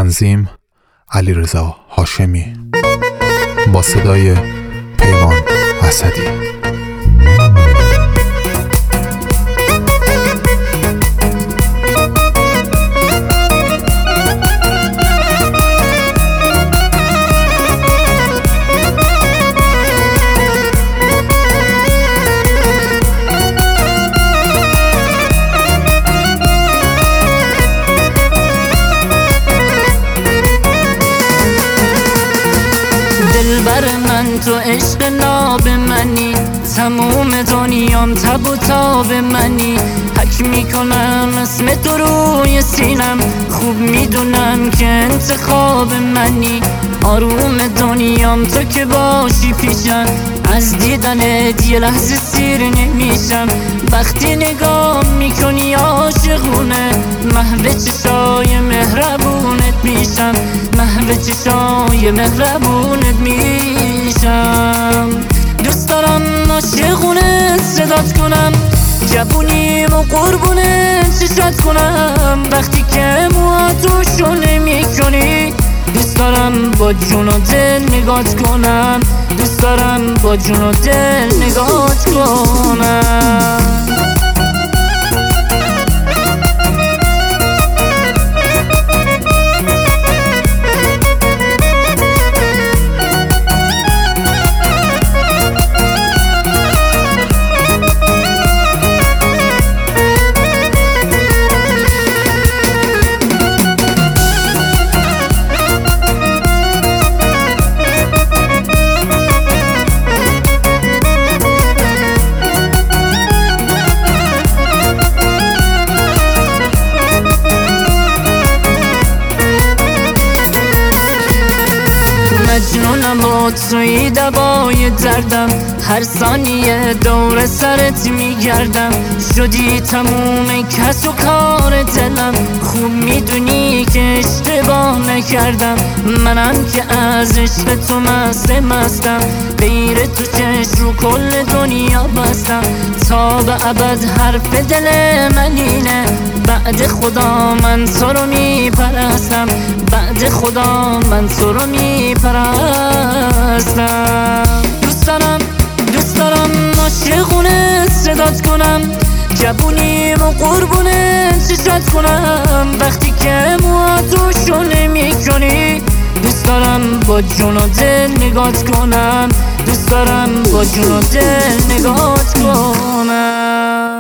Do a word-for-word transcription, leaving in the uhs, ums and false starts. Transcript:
تنظیم علیرضا هاشمی با صدای پیمان اسدی. دلبر من تو عشق ناب منی، تموم دنیام تب و تاب منی. حک میکنم اسم تو روی سینم، خوب میدونم که انتخاب منی. آروم دنیام تو که باشی پیشم، از دیدنت یه لحظه سیر نمیشم. وقتی نگاه میکنی عاشقونه، محو چشای مهربونت میشم، محو چشای مهربونت میشم. دوست دارم عاشقونه صدات کنم، جوونیم و قربونه چشات کنم. وقتی که موهاتو نمیکنی، دوست دارم با جون و دل نگات کنم، دوست دارم با جون و دل نگات کنم. مجنونم و توی دوای دردم، هر ثانیه دور سرت میگردم. شدی تموم کس و کار دلم، خوب میدونی که اشتباه نکردم. منم که از عشق تو مست مستم، غیر تو چشم رو کل دنیا بستم. تا به ابد حرف دل من اینه، بعد خدا من تو رو میپرستم، بعد خدا من تو رو میپرستم. دوست دارم دوست دارم عاشقونه صدات کنم، جوونیم و قربونه چشات کنم. وقتی که موهاتو نمیکنی، دوست دارم با جون و دل نگات کنم، دوست دارم با جون و دل نگات کنم.